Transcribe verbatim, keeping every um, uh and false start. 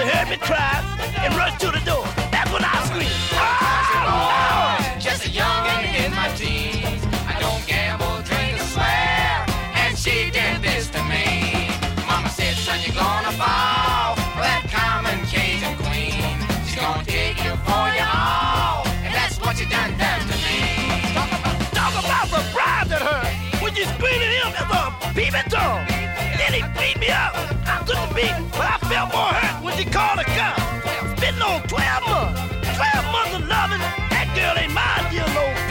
heard me cry and rushed to the door. That's when I screamed. Oh, just a youngin' in my teens. I don't gamble, drink, or swear. And she did this to me. Mama said, son, you're gonna fall for that common Cajun queen. She's gonna take you for your all. And that's what you done done to me. Talk about, talk about surprise at her. When you screamed at him, that's a peeping Tom. Then he beat me up. I took the beat, but I felt more hurt when she called the cops. Spitting on twelve months. twelve months of loving. That girl ain't mine, dear old